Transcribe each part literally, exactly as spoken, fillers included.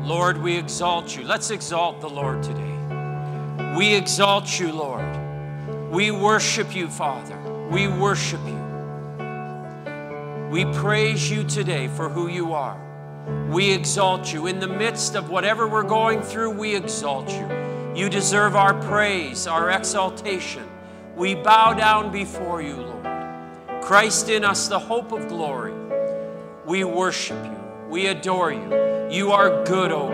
Lord, we exalt you. Let's exalt the Lord today. We exalt you, Lord. We worship you, Father. We worship you. We praise you today for who you are. We exalt you. In the midst of whatever we're going through, we exalt you. You deserve our praise, our exaltation. We bow down before you, Lord. Christ in us, the hope of glory. We worship you. We adore you. You are good, O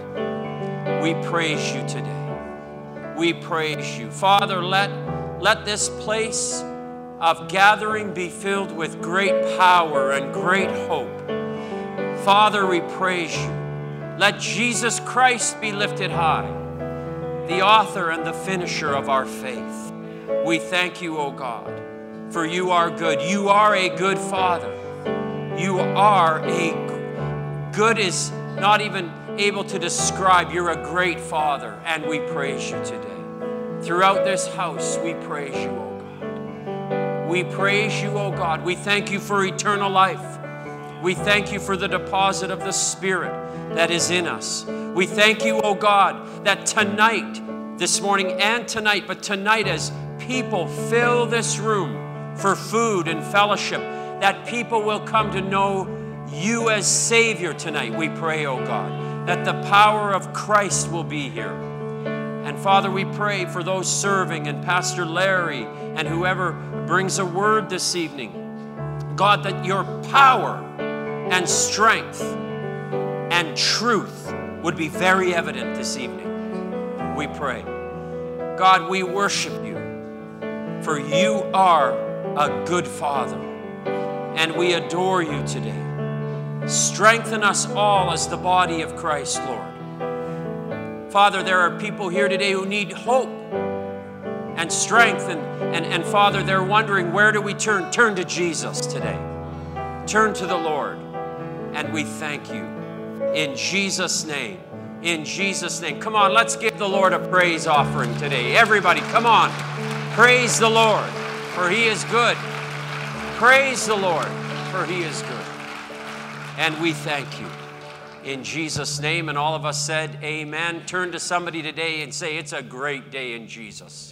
God. We praise you today. We praise you. Father, let, let this place of gathering be filled with great power and great hope. Father, we praise you. Let Jesus Christ be lifted high, the author and the finisher of our faith. We thank you, O God, for you are good. You are a good Father. You are a good is not even able to describe. You're a great Father, and we praise you today. Throughout this house, we praise you, O God. We praise you, O God. We thank you for eternal life. We thank you for the deposit of the Spirit that is in us. We thank you, O God, that tonight, this morning and tonight, but tonight as people fill this room for food and fellowship, that people will come to know you as Savior tonight. We pray, O God, that the power of Christ will be here. And Father, we pray for those serving and Pastor Larry and whoever brings a word this evening. God, that your power and strength and truth would be very evident this evening. We pray. God, we worship you, for you are a good Father, and we adore you today. Strengthen us all as the body of Christ, Lord. Father, there are people here today who need hope and strength, and, and, and Father, they're wondering, where do we turn? Turn to Jesus today. Turn to the Lord, and we thank you. In Jesus' name. In Jesus' name. Come on, let's give the Lord a praise offering today. Everybody, come on. Praise the Lord, for he is good. Praise the Lord, for he is good. And we thank you. In Jesus' name, and all of us said, amen. Turn to somebody today and say, it's a great day in Jesus.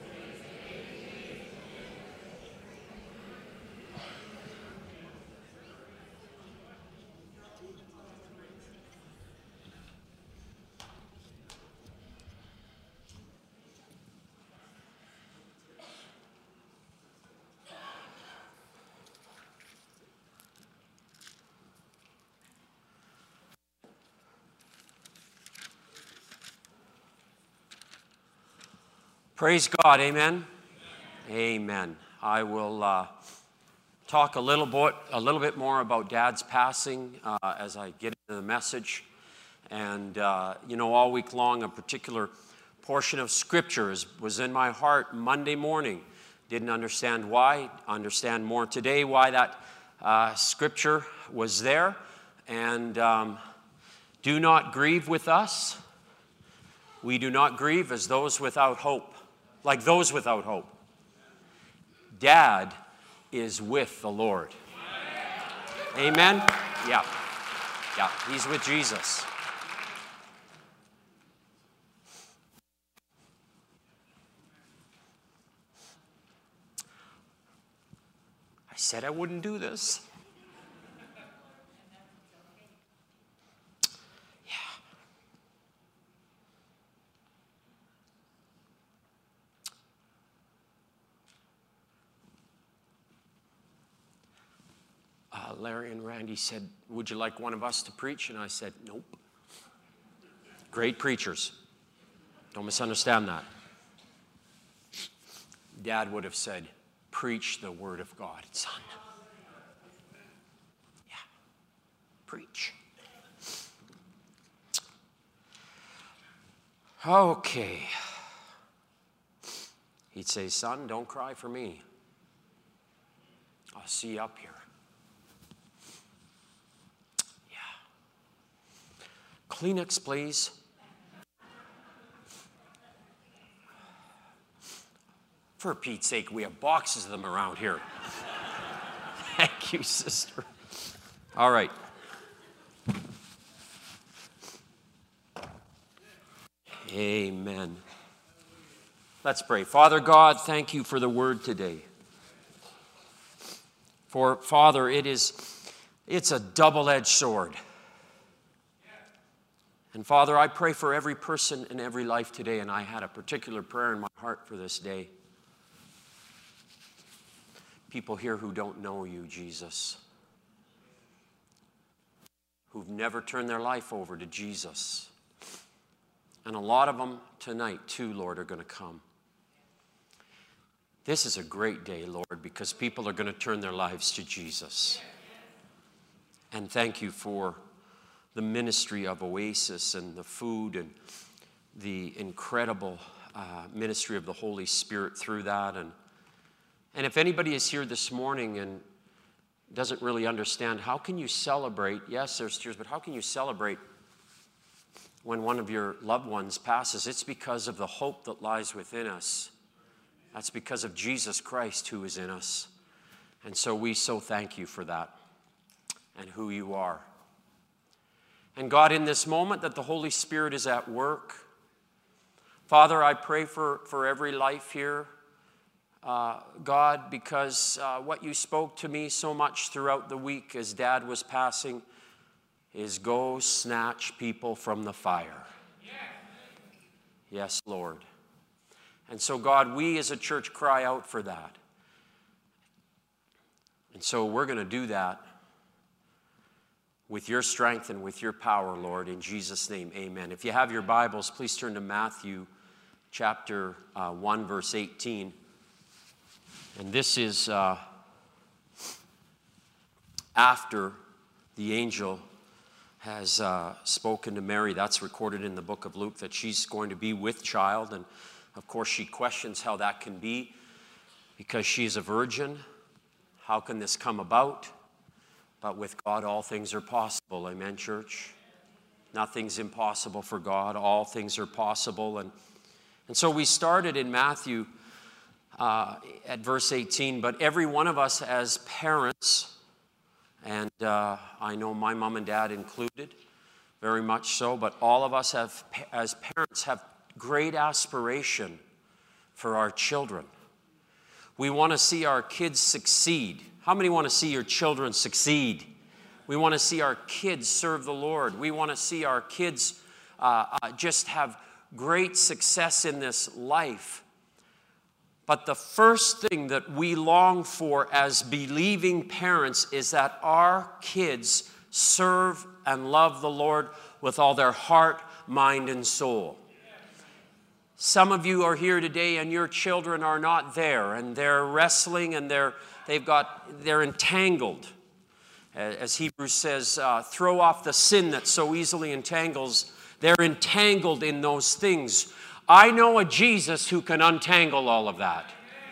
Praise God, amen? Amen. Amen. I will uh, talk a little bit, a little bit more about Dad's passing uh, as I get into the message. And, uh, you know, all week long, a particular portion of Scripture is, was in my heart Monday morning. Didn't understand why. Understand more today why that uh, Scripture was there. And um, do not grieve with us. We do not grieve as those without hope. Like those without hope. Dad is with the Lord. Amen? Yeah. Yeah, he's with Jesus. I said I wouldn't do this. Uh, Larry and Randy said, would you like one of us to preach? And I said, nope. Great preachers. Don't misunderstand that. Dad would have said, preach the word of God, son. Yeah. Preach. Okay. He'd say, son, don't cry for me. I'll see you up here. Kleenex, please. For Pete's sake, we have boxes of them around here. Thank you, sister. All right. Amen. Let's pray. Father God, thank you for the word today. For Father, it is it's a double-edged sword. And Father, I pray for every person in every life today, and I had a particular prayer in my heart for this day. People here who don't know you, Jesus, who've never turned their life over to Jesus. And a lot of them tonight, too, Lord, are going to come. This is a great day, Lord, because people are going to turn their lives to Jesus. And thank you for the ministry of Oasis and the food and the incredible uh, ministry of the Holy Spirit through that. And, and if anybody is here this morning and doesn't really understand, how can you celebrate? Yes, there's tears, but how can you celebrate when one of your loved ones passes? It's because of the hope that lies within us. That's because of Jesus Christ who is in us. And so we so thank you for that and who you are. And God, in this moment that the Holy Spirit is at work, Father, I pray for, for every life here, uh, God, because uh, what you spoke to me so much throughout the week as Dad was passing is go snatch people from the fire. Yes, Lord. And so, God, we as a church cry out for that. And so we're going to do that with your strength and with your power, Lord, in Jesus' name, amen. If you have your Bibles, please turn to Matthew chapter uh, one, verse eighteen. And this is uh, after the angel has uh, spoken to Mary. That's recorded in the book of Luke, that she's going to be with child. And, of course, she questions how that can be because she's a virgin. How can this come about? But with God, all things are possible. Amen, church? Nothing's impossible for God. All things are possible. And, and so we started in Matthew uh, at verse eighteen. But every one of us as parents, and uh, I know my mom and dad included, very much so, but all of us have, as parents have great aspiration for our children. We want to see our kids succeed. How many want to see your children succeed? We want to see our kids serve the Lord. We want to see our kids uh, uh, just have great success in this life. But the first thing that we long for as believing parents is that our kids serve and love the Lord with all their heart, mind, and soul. Some of you are here today and your children are not there, and they're wrestling and they're they've got they're entangled. As Hebrews says, uh, throw off the sin that so easily entangles. They're entangled in those things. I know a Jesus who can untangle all of that.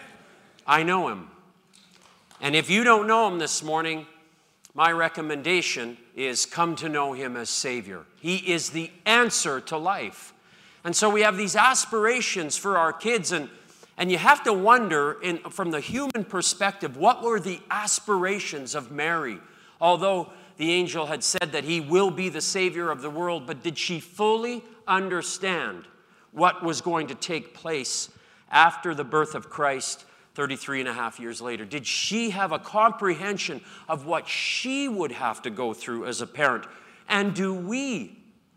I know him. And if you don't know him this morning, my recommendation is come to know him as Savior. He is the answer to life. And so we have these aspirations for our kids, and, and you have to wonder, in, from the human perspective, what were the aspirations of Mary? Although the angel had said that he will be the Savior of the world, but did she fully understand what was going to take place after the birth of Christ thirty-three and a half years later? Did she have a comprehension of what she would have to go through as a parent? And do we,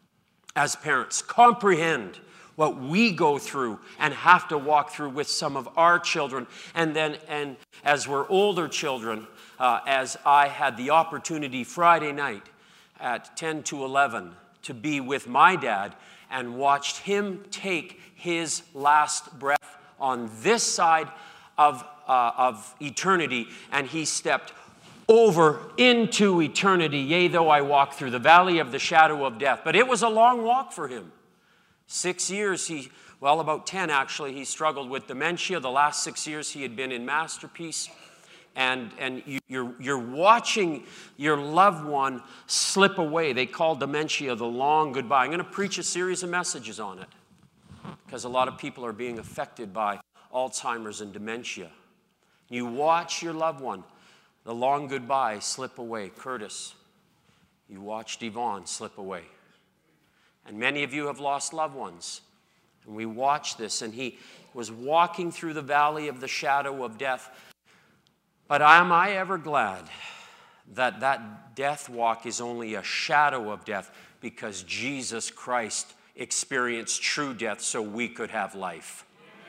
as parents, comprehend what we go through and have to walk through with some of our children? And then, and as we're older children, uh, as I had the opportunity Friday night at ten to eleven to be with my dad and watched him take his last breath on this side of, uh, of eternity, and he stepped over into eternity. Yea, though I walk through the valley of the shadow of death. But it was a long walk for him. Six years, he, well, about ten actually, he struggled with dementia. The last six years he had been in Masterpiece. And, and you, you're, you're watching your loved one slip away. They call dementia the long goodbye. I'm going to preach a series of messages on it because a lot of people are being affected by Alzheimer's and dementia. You watch your loved one, the long goodbye, slip away. Curtis, you watched Yvonne slip away. And many of you have lost loved ones. And we watched this, and he was walking through the valley of the shadow of death. But am I ever glad that that death walk is only a shadow of death, because Jesus Christ experienced true death so we could have life.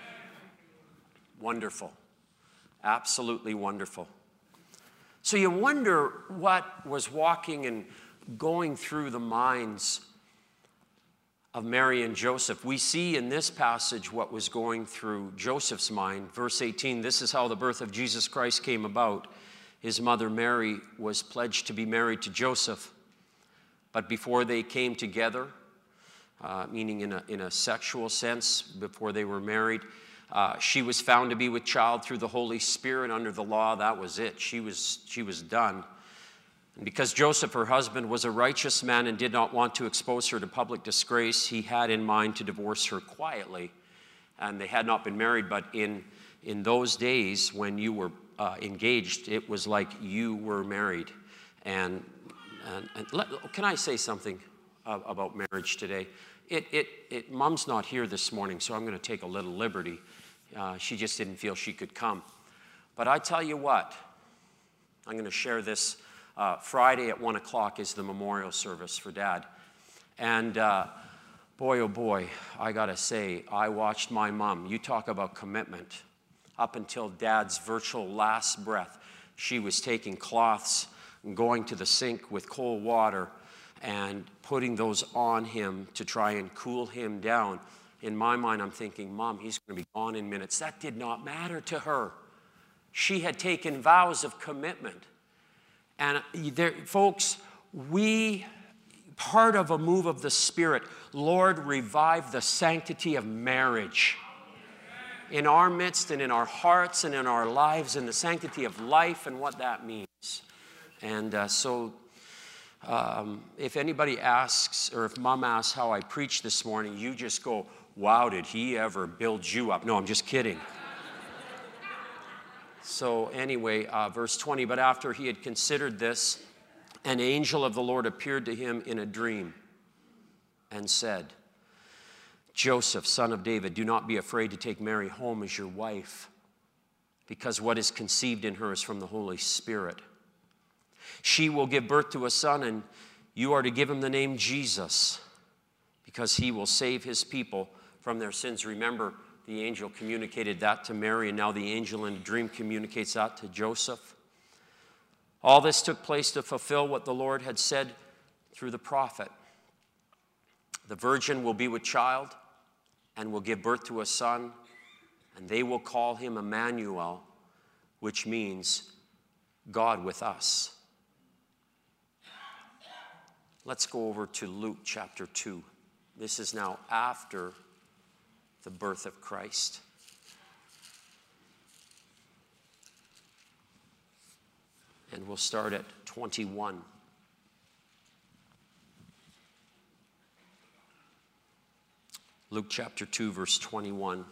Wonderful. Absolutely wonderful. So you wonder what was walking and going through the minds of Mary and Joseph. We see in this passage what was going through Joseph's mind. Verse eighteen, this is how the birth of Jesus Christ came about. His mother Mary was pledged to be married to Joseph. But before they came together, uh, meaning in a, in a sexual sense, before they were married, uh, she was found to be with child through the Holy Spirit. Under the law, that was it. She was, she was done. And because Joseph, her husband, was a righteous man and did not want to expose her to public disgrace, he had in mind to divorce her quietly. And they had not been married, but in, in those days when you were uh, engaged, it was like you were married. And, and, and let, can I say something uh, about marriage today? It, it, it, Mom's not here this morning, so I'm going to take a little liberty. Uh, she just didn't feel she could come. But I tell you what, I'm going to share this. Uh, Friday at one o'clock is the memorial service for Dad. And uh, boy, oh boy, I got to say, I watched my mom. You talk about commitment. Up until Dad's virtual last breath, she was taking cloths and going to the sink with cold water and putting those on him to try and cool him down. In my mind, I'm thinking, Mom, he's going to be gone in minutes. That did not matter to her. She had taken vows of commitment. And there, folks, we, part of a move of the Spirit, Lord, revive the sanctity of marriage in our midst and in our hearts and in our lives, and the sanctity of life and what that means. And uh, so um, if anybody asks, or if Mom asks how I preached this morning, you just go, wow, did he ever build you up? No, I'm just kidding. So anyway, uh, verse twenty, but after he had considered this, an angel of the Lord appeared to him in a dream and said, Joseph, son of David, do not be afraid to take Mary home as your wife, because what is conceived in her is from the Holy Spirit. She will give birth to a son, and you are to give him the name Jesus, because he will save his people from their sins. Remember, the angel communicated that to Mary, and now the angel in a dream communicates that to Joseph. All this took place to fulfill what the Lord had said through the prophet. The virgin will be with child and will give birth to a son, and they will call him Emmanuel, which means God with us. Let's go over to Luke chapter two. This is now after the birth of Christ. And we'll start at twenty-one. Luke chapter two, verse twenty-one.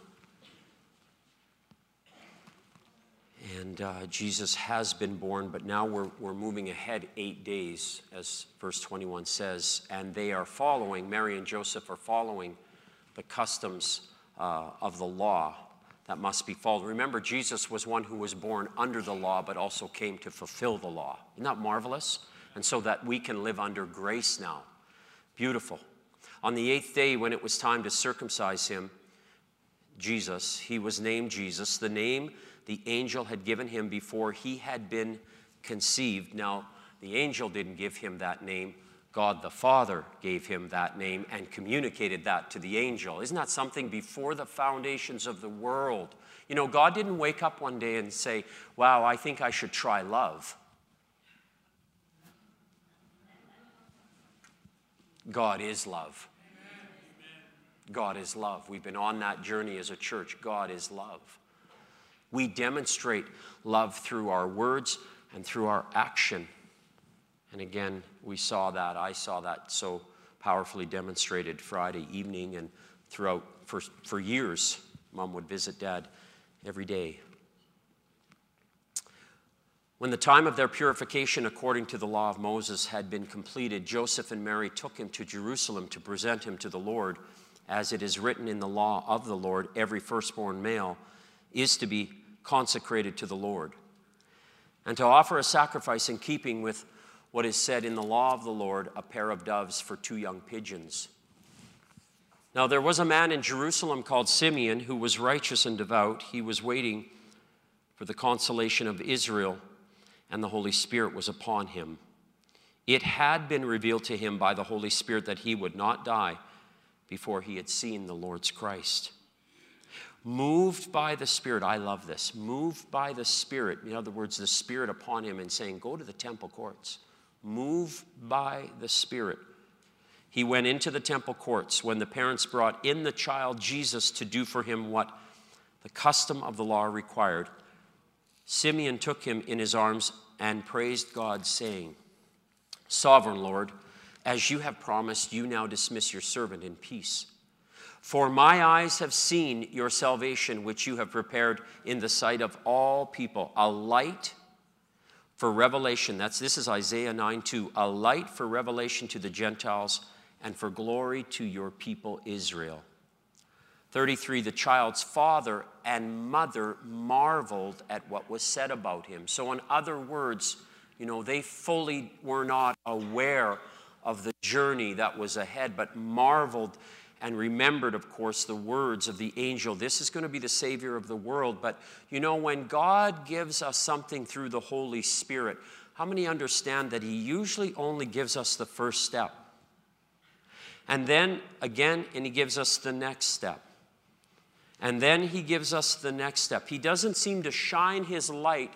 And uh, Jesus has been born, but now we're, we're moving ahead eight days, as verse twenty-one says. And they are following, Mary and Joseph are following the customs uh, of the law that must be followed. Remember, Jesus was one who was born under the law, but also came to fulfill the law. Isn't that marvelous? And so that we can live under grace now. Beautiful. On the eighth day, when it was time to circumcise him, Jesus, he was named Jesus, the name the angel had given him before he had been conceived. Now, the angel didn't give him that name. God the Father gave him that name and communicated that to the angel. Isn't that something? Before the foundations of the world. You know, God didn't wake up one day and say, wow, I think I should try love. God is love. God is love. We've been on that journey as a church. God is love. We demonstrate love through our words and through our action. And again, we saw that. I saw that so powerfully demonstrated Friday evening, and throughout, for, for years, Mom would visit Dad every day. When the time of their purification according to the law of Moses had been completed, Joseph and Mary took him to Jerusalem to present him to the Lord. as it is written in the law of the Lord, every firstborn male is to be consecrated to the Lord, and to offer a sacrifice in keeping with what is said in the law of the Lord, a pair of doves for two young pigeons. Now there was a man in Jerusalem called Simeon who was righteous and devout. He was waiting for the consolation of Israel, and the Holy Spirit was upon him. It had been revealed to him by the Holy Spirit that he would not die before he had seen the Lord's Christ. Moved by the Spirit, I love this, moved by the Spirit, in other words, the Spirit upon him and saying, go to the temple courts. Moved by the Spirit, he went into the temple courts when the parents brought in the child Jesus to do for him what the custom of the law required. Simeon took him in his arms and praised God, saying, Sovereign Lord, as you have promised, you now dismiss your servant in peace. For my eyes have seen your salvation, which you have prepared in the sight of all people, a light for revelation. That's, this is Isaiah nine two, a light for revelation to the Gentiles and for glory to your people Israel. thirty-three, the child's father and mother marveled at what was said about him. So in other words, you know, they fully were not aware of the journey that was ahead, but marveled and remembered, of course, the words of the angel. This is going to be the Savior of the world. But, you know, when God gives us something through the Holy Spirit, how many understand that he usually only gives us the first step? And then, again, and he gives us the next step. And then he gives us the next step. He doesn't seem to shine his light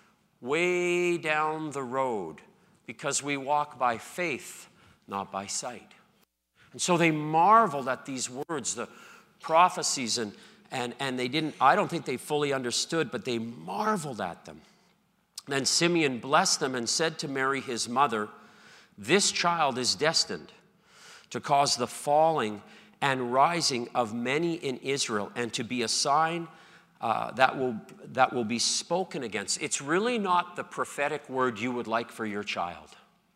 way down the road because we walk by faith, not by sight. And so they marveled at these words, the prophecies, and, and, and they didn't, I don't think they fully understood, but they marveled at them. Then Simeon blessed them and said to Mary, his mother, this child is destined to cause the falling and rising of many in Israel, and to be a sign uh, that will, that will be spoken against. It's really not the prophetic word you would like for your child.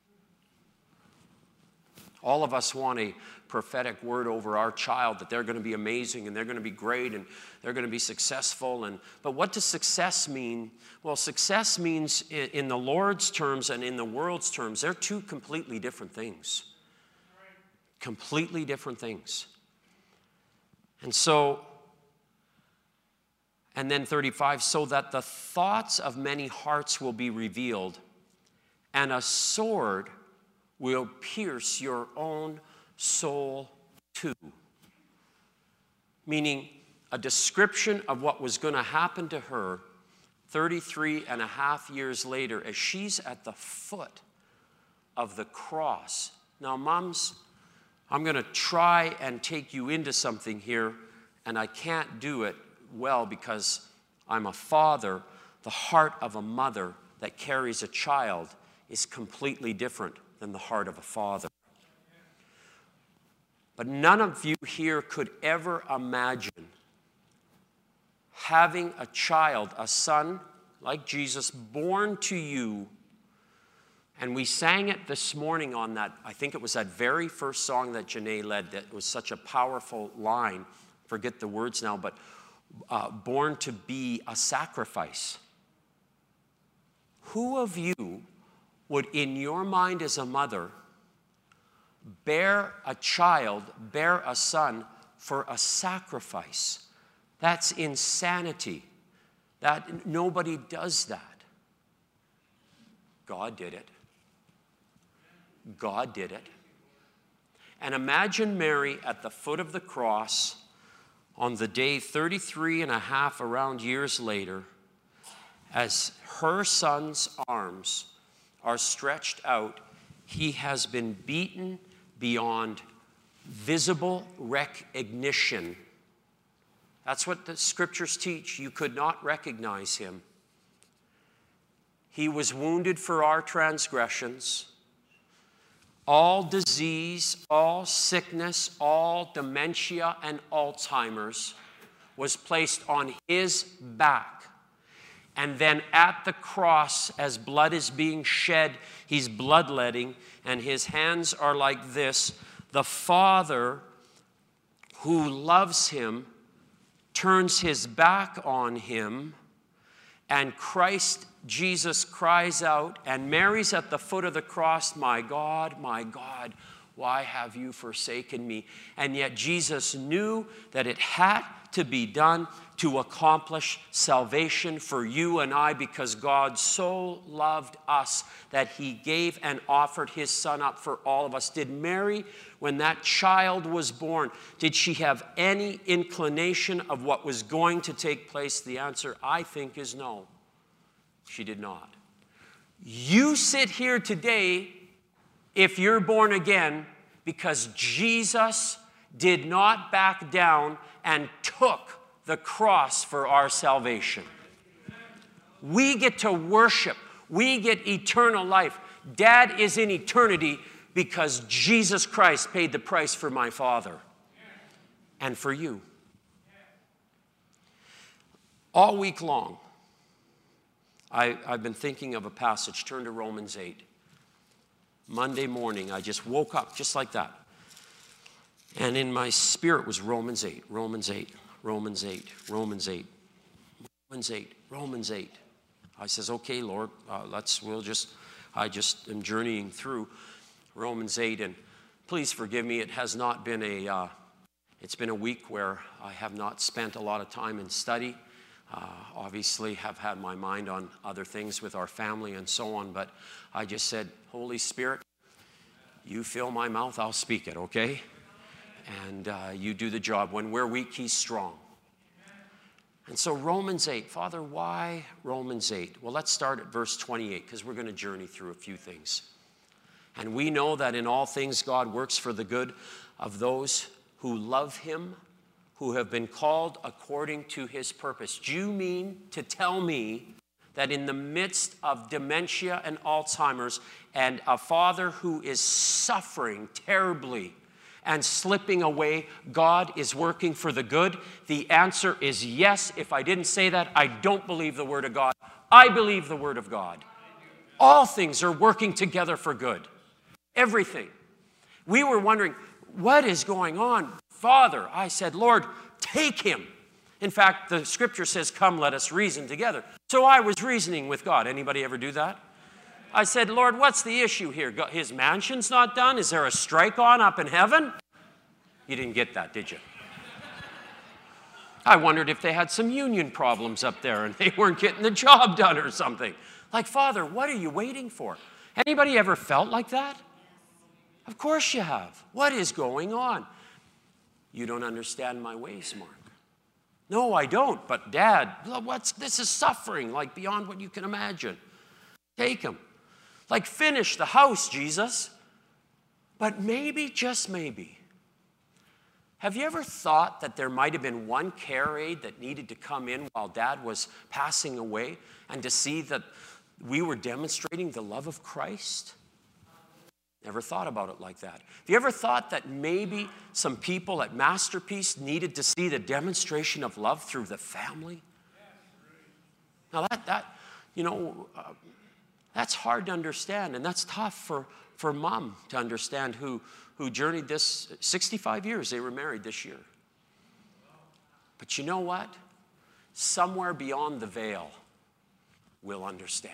All of us want a prophetic word over our child that they're going to be amazing and they're going to be great and they're going to be successful. And but what does success mean? Well, success means in, in the Lord's terms and in the world's terms, they're two completely different things. Completely different things. And so, and then thirty-five, so that the thoughts of many hearts will be revealed, and a sword will pierce your own soul too. Meaning a description of what was going to happen to her thirty-three and a half years later as she's at the foot of the cross. Now, moms, I'm going to try and take you into something here, and I can't do it well because I'm a father. The heart of a mother that carries a child is completely different than the heart of a father. But none of you here could ever imagine having a child, a son like Jesus, born to you. And we sang it this morning on that, I think it was that very first song that Janae led that was such a powerful line. Forget the words now, but uh, born to be a sacrifice. Who of you would, in your mind as a mother, bear a child, bear a son for a sacrifice? That's insanity. That nobody does that. God did it. God did it. And imagine Mary at the foot of the cross on the day thirty-three and a half around years later, as her son's arms are stretched out. He has been beaten beyond visible recognition. That's what the scriptures teach. You could not recognize him. He was wounded for our transgressions. All disease, all sickness, all dementia and Alzheimer's was placed on his back. And then at the cross, as blood is being shed, he's bloodletting, and his hands are like this. The Father, who loves him turns his back on him, and Christ Jesus cries out, and Mary's at the foot of the cross, "My God, my God, why have you forsaken me?" And yet Jesus knew that it had to be done to accomplish salvation for you and I, because God so loved us that he gave and offered his son up for all of us. Did Mary, when that child was born, did she have any inclination of what was going to take place? The answer, I think, is no. She did not. You sit here today, if you're born again, because Jesus did not back down and took the cross for our salvation. We get to worship. We get eternal life. Dad is in eternity because Jesus Christ paid the price for my father and for you. All week long, I, I've been thinking of a passage. Turn to Romans eight. Monday morning, I just woke up just like that. And in my spirit was Romans eight, Romans eight, Romans eight, Romans eight, Romans eight, Romans eight. I says, okay, Lord, uh, let's, we'll just, I just am journeying through Romans eight, and please forgive me, it has not been a, uh, it's been a week where I have not spent a lot of time in study. Uh, obviously have had my mind on other things with our family and so on, but I just said, Holy Spirit, you fill my mouth, I'll speak it, okay? And uh, you do the job. When we're weak, he's strong. And so Romans eight, Father, why Romans eight? Well, let's start at verse twenty-eight, because we're going to journey through a few things. And we know that in all things God works for the good of those who love him, who have been called according to his purpose. Do you mean to tell me that in the midst of dementia and Alzheimer's, and a father who is suffering terribly and slipping away, God is working for the good? The answer is yes. If I didn't say that, I don't believe the word of God. I believe the word of God. All things are working together for good. Everything. We were wondering, what is going on? Father, I said, Lord, take him. In fact, the scripture says, come, let us reason together. So I was reasoning with God. Anybody ever do that? I said, Lord, what's the issue here? His mansion's not done? Is there a strike on up in heaven? You didn't get that, did you? I wondered if they had some union problems up there and they weren't getting the job done or something. Like, Father, what are you waiting for? Anybody ever felt like that? Of course you have. What is going on? You don't understand my ways, Mark. No, I don't. But Dad, what's this is suffering like beyond what you can imagine. Take him. Like, finish the house, Jesus. But maybe, just maybe, have you ever thought that there might have been one care aide that needed to come in while Dad was passing away and to see that we were demonstrating the love of Christ? Never thought about it like that. Have you ever thought that maybe some people at Masterpiece needed to see the demonstration of love through the family? Now that, that you know, uh, that's hard to understand, and that's tough for, for Mom to understand who, who journeyed this sixty-five years. They were married this year. But you know what? Somewhere beyond the veil, we'll understand.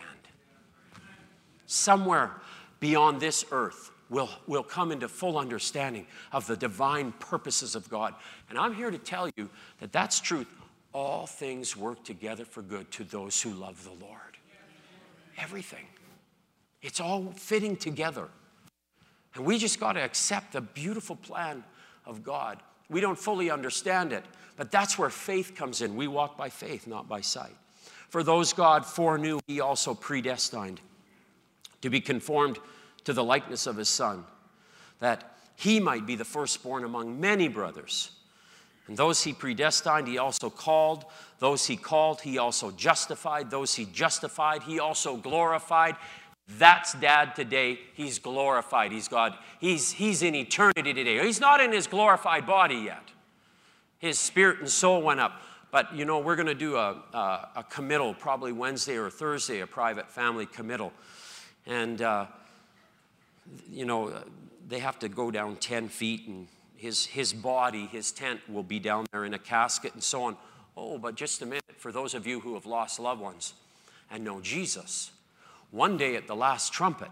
Somewhere beyond this earth, we'll, we'll come into full understanding of the divine purposes of God. And I'm here to tell you that that's truth. All things work together for good to those who love the Lord. Everything. It's all fitting together. And we just got to accept the beautiful plan of God. We don't fully understand it, but that's where faith comes in. We walk by faith, not by sight. For those God foreknew, he also predestined to be conformed to the likeness of his Son, that he might be the firstborn among many brothers. And those he predestined, he also called. Those he called, he also justified. Those he justified, he also glorified. That's Dad today. He's glorified. He's God. He's, he's in eternity today. He's not in his glorified body yet. His spirit and soul went up. But, you know, we're going to do a, a, a committal, probably Wednesday or Thursday, a private family committal. And, uh, you know, they have to go down ten feet, and his, his body, his tent will be down there in a casket and so on. Oh, but just a minute, for those of you who have lost loved ones and know Jesus, one day at the last trumpet,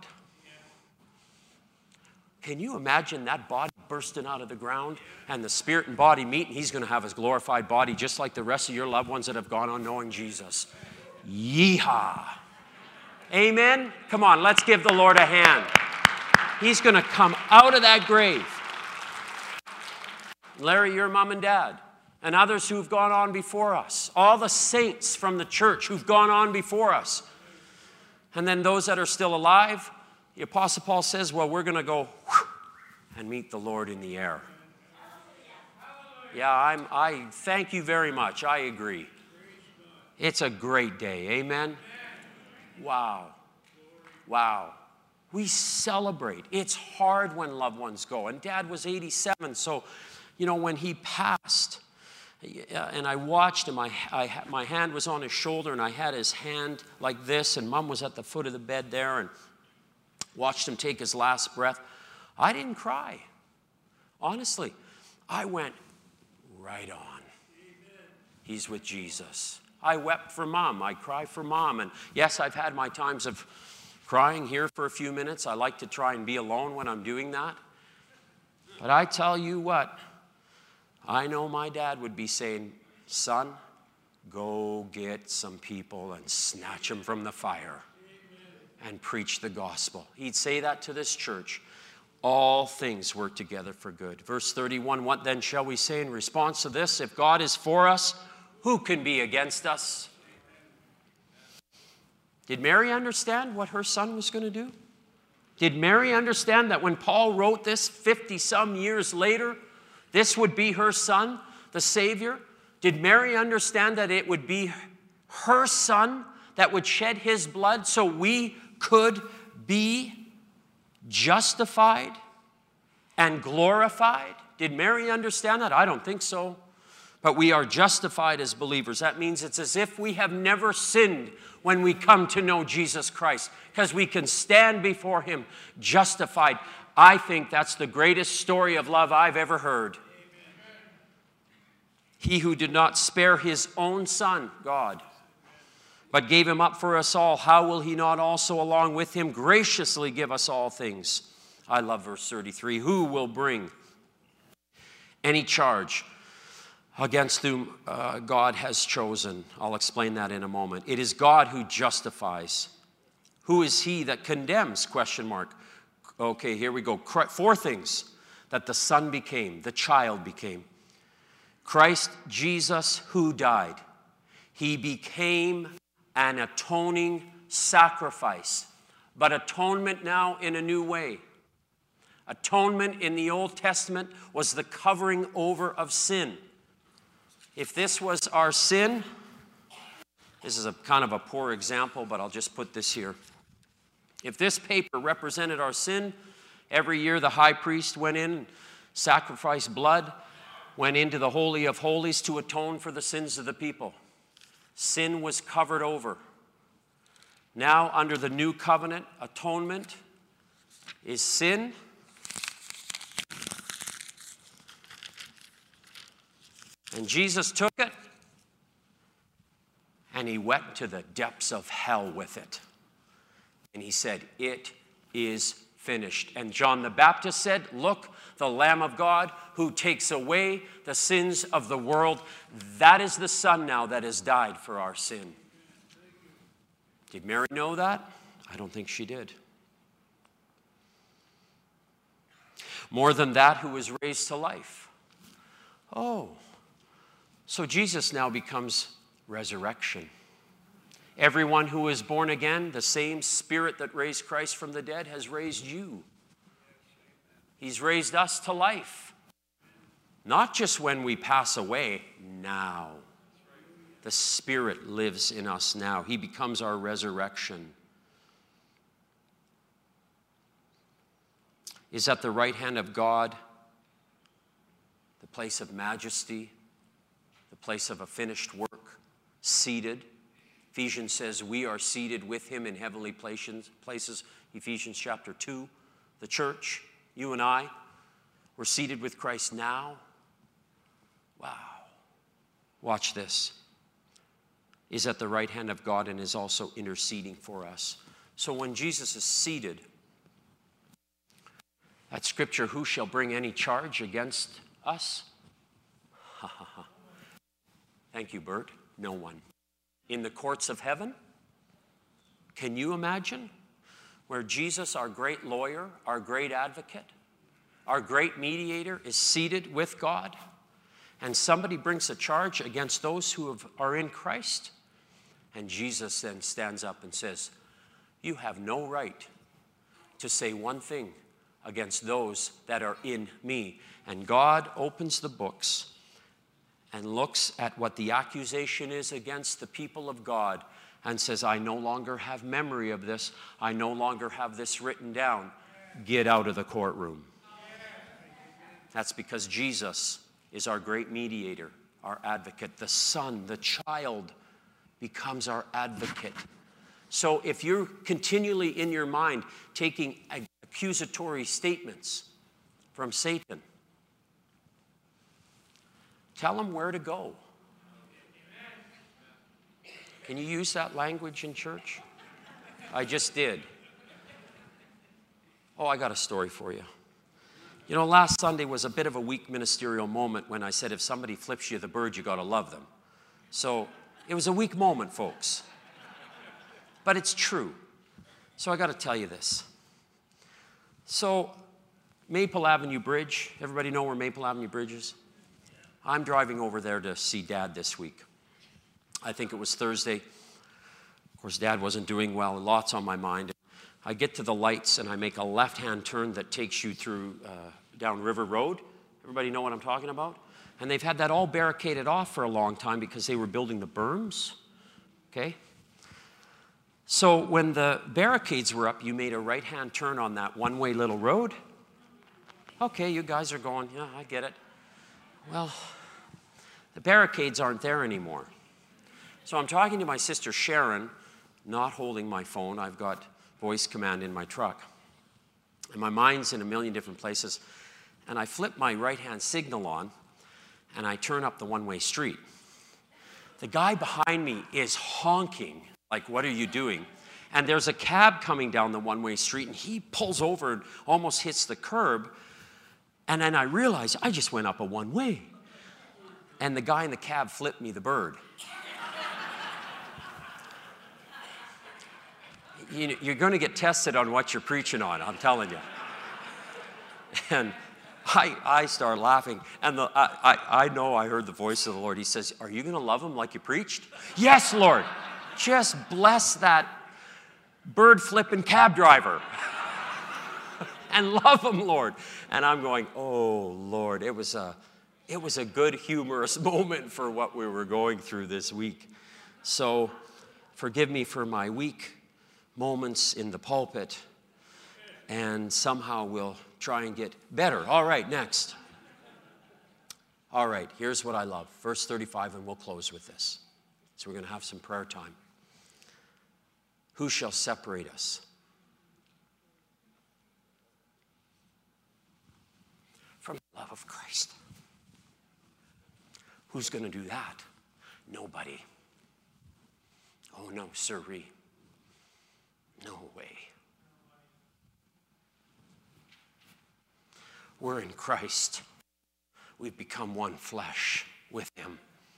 can you imagine that body bursting out of the ground and the spirit and body meet, and he's going to have his glorified body just like the rest of your loved ones that have gone on knowing Jesus. Yeehaw. Amen? Come on, let's give the Lord a hand. He's going to come out of that grave. Larry, your mom and dad, and others who've gone on before us, all the saints from the church who've gone on before us, and then those that are still alive, the Apostle Paul says, well, we're going to go and meet the Lord in the air. Yeah, I'm, I thank you very much. I agree. It's a great day. Amen? Wow. Wow. We celebrate. It's hard when loved ones go. And Dad was eighty-seven, so, you know, when he passed, and I watched him, I, I, my hand was on his shoulder, and I had his hand like this, and Mom was at the foot of the bed there, and watched him take his last breath. I didn't cry. Honestly, I went right on. Amen. He's with Jesus. I wept for Mom. I cry for Mom. And yes, I've had my times of crying here for a few minutes. I like to try and be alone when I'm doing that. But I tell you what, I know my dad would be saying, son, go get some people and snatch them from the fire and preach the gospel. He'd say that to this church. All things work together for good. Verse thirty-one, what then shall we say in response to this? If God is for us, who can be against us? Did Mary understand what her son was going to do? Did Mary understand that when Paul wrote this fifty-some years later, this would be her son, the Savior? Did Mary understand that it would be her son that would shed his blood so we could be justified and glorified? Did Mary understand that? I don't think so. But we are justified as believers. That means it's as if we have never sinned when we come to know Jesus Christ, because we can stand before him justified. I think that's the greatest story of love I've ever heard. Amen. He who did not spare his own son, God, but gave him up for us all, how will he not also along with him graciously give us all things? I love verse thirty-three. Who will bring any charge against whom uh, God has chosen? I'll explain that in a moment. It is God who justifies. Who is he that condemns? Question mark. Okay, here we go. Four things that the Son became, the child became. Christ Jesus who died. He became an atoning sacrifice. But atonement now in a new way. Atonement in the Old Testament was the covering over of sin. If this was our sin, this is a kind of a poor example, but I'll just put this here. If this paper represented our sin, every year the high priest went in, sacrificed blood, went into the Holy of Holies to atone for the sins of the people. Sin was covered over. Now, under the new covenant, atonement is sin. And Jesus took it, and he went to the depths of hell with it. And he said, it is finished. And John the Baptist said, look, the Lamb of God who takes away the sins of the world. That is the Son now that has died for our sin. Did Mary know that? I don't think she did. More than that, who was raised to life. Oh, so Jesus now becomes resurrection. Everyone who is born again, the same Spirit that raised Christ from the dead has raised you. He's raised us to life. Not just when we pass away, now. The Spirit lives in us now. He becomes our resurrection. Is at the right hand of God, the place of majesty, the place of a finished work, seated. Ephesians says we are seated with him in heavenly places. Ephesians chapter two, the church, you and I, We're seated with Christ now. Wow. Watch this. Is at the right hand of God and is also interceding for us. So when Jesus is seated, that scripture, who shall bring any charge against us? Ha ha ha. Thank you, Bert. No one. In the courts of heaven? Can you imagine? Where Jesus, our great lawyer, our great advocate, our great mediator, is seated with God, and somebody brings a charge against those who have, are in Christ, and Jesus then stands up and says, you have no right to say one thing against those that are in me. And God opens the books and looks at what the accusation is against the people of God and says, I no longer have memory of this. I no longer have this written down. Get out of the courtroom. That's because Jesus is our great mediator, our advocate. The Son, the child, becomes our advocate. So if you're continually in your mind taking accusatory statements from Satan, tell him where to go. Can you use that language in church? I just did. Oh, I got a story for you. You know, last Sunday was a bit of a weak ministerial moment when I said if somebody flips you the bird, you got to love them. So it was a weak moment, folks. But it's true. So I got to tell you this. So Maple Avenue Bridge, everybody know where Maple Avenue Bridge is? I'm driving over there to see Dad this week. I think it was Thursday. Of course, Dad wasn't doing well. Lots on my mind. I get to the lights and I make a left-hand turn that takes you through uh, down River Road. Everybody know what I'm talking about? And they've had that all barricaded off for a long time because they were building the berms. Okay? So when the barricades were up, you made a right-hand turn on that one-way little road. Okay, you guys are going, yeah, I get it. Well, the barricades aren't there anymore. So I'm talking to my sister Sharon, not holding my phone. I've got voice command in my truck. And my mind's in a million different places. And I flip my right-hand signal on, and I turn up the one-way street. The guy behind me is honking, like, what are you doing? And there's a cab coming down the one-way street, and he pulls over and almost hits the curb. And then I realize I just went up a one-way. And the guy in the cab flipped me the bird. You, you're going to get tested on what you're preaching on, I'm telling you. And I, I start laughing. And the, I, I, I know I heard the voice of the Lord. He says, are you going to love him like you preached? Yes, Lord. Just bless that bird-flipping cab driver. And love him, Lord. And I'm going, oh, Lord. It was a, it was a good, humorous moment for what we were going through this week. So forgive me for my weak moments in the pulpit, and somehow we'll try and get better. All right, next. All right, here's what I love. Verse thirty-five, and we'll close with this. So we're going to have some prayer time. Who shall separate us from the love of Christ? Who's going to do that? Nobody. Oh, no, sirree. No way. We're in Christ. We've become one flesh with him.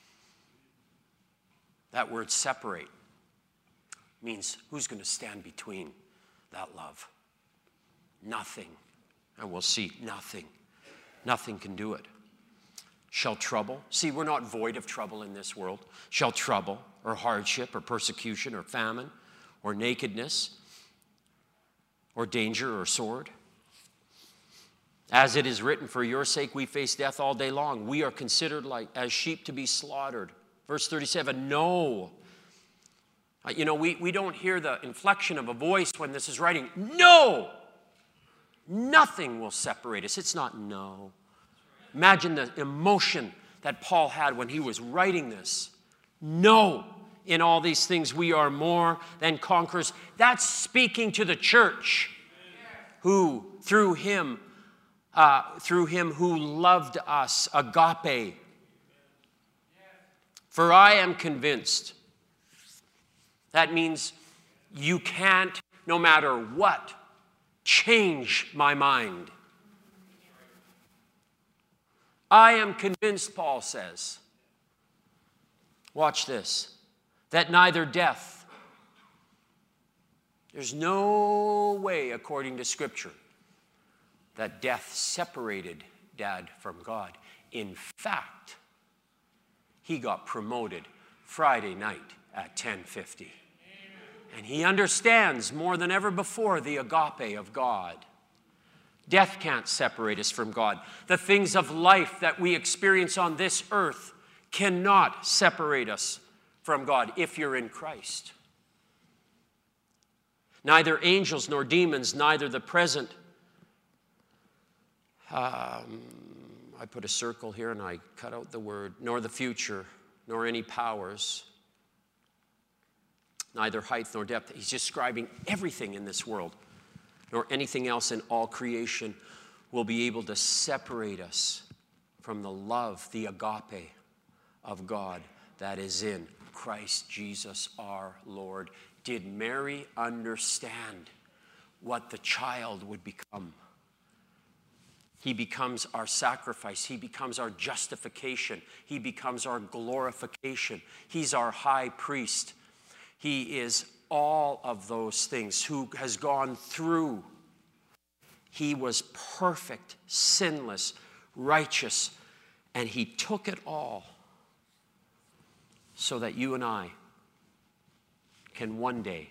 That word separate means who's going to stand between that love? Nothing. And we'll see, nothing. Nothing can do it. Shall trouble, see, we're not void of trouble in this world. Shall trouble or hardship or persecution or famine or nakedness or danger or sword. As it is written, for your sake we face death all day long. We are considered like as sheep to be slaughtered. Verse thirty-seven, no. Uh, you know, we, we don't hear the inflection of a voice when this is writing. No! Nothing will separate us. It's not no. Imagine the emotion that Paul had when he was writing this. No. In all these things we are more than conquerors. That's speaking to the church who, through him, uh, through him who loved us, agape. For I am convinced. That means you can't, no matter what, change my mind. I am convinced, Paul says, watch this, that neither death, there's no way, according to Scripture, that death separated Dad from God. In fact, he got promoted Friday night at ten fifty. And he understands more than ever before the agape of God. Death can't separate us from God. The things of life that we experience on this earth cannot separate us from God if you're in Christ. Neither angels nor demons, neither the present. Um, I put a circle here and I cut out the word, nor the future, nor any powers, neither height nor depth. He's describing everything in this world, nor anything else in all creation will be able to separate us from the love, the agape of God that is in Christ Jesus our Lord. Did Mary understand what the child would become? He becomes our sacrifice. He becomes our justification. He becomes our glorification. He's our high priest. He is all of those things, who has gone through. He was perfect, sinless, righteous, and he took it all so that you and I can one day,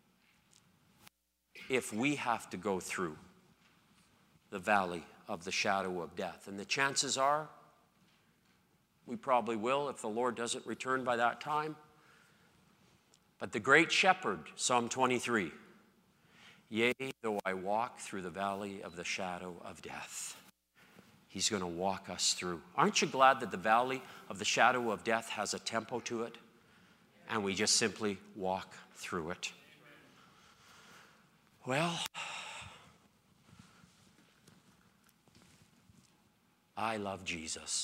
if we have to go through the valley of the shadow of death, and the chances are we probably will if the Lord doesn't return by that time. But the great shepherd, Psalm twenty-three, yea, though I walk through the valley of the shadow of death, he's going to walk us through. Aren't you glad that the valley of the shadow of death has a tempo to it? And we just simply walk through it. Well, I love Jesus.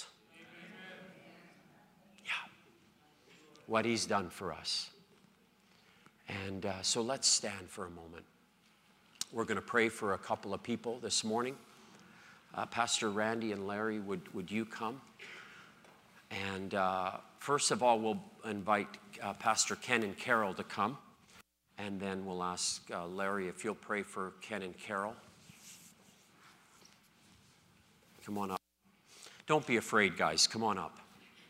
Yeah. What he's done for us. And uh, so let's stand for a moment. We're going to pray for a couple of people this morning. Uh, Pastor Randy and Larry, would, would you come? And uh, first of all, we'll invite uh, Pastor Ken and Carol to come. And then we'll ask uh, Larry if you'll pray for Ken and Carol. Come on up. Don't be afraid, guys. Come on up.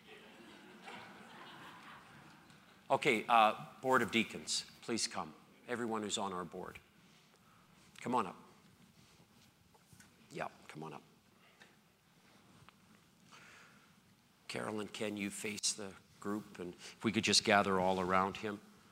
Okay, uh, Board of Deacons, please come. Everyone who's on our board. Come on up. Yeah, come on up. Carol and Ken, you face the group, and if we could just gather all around him.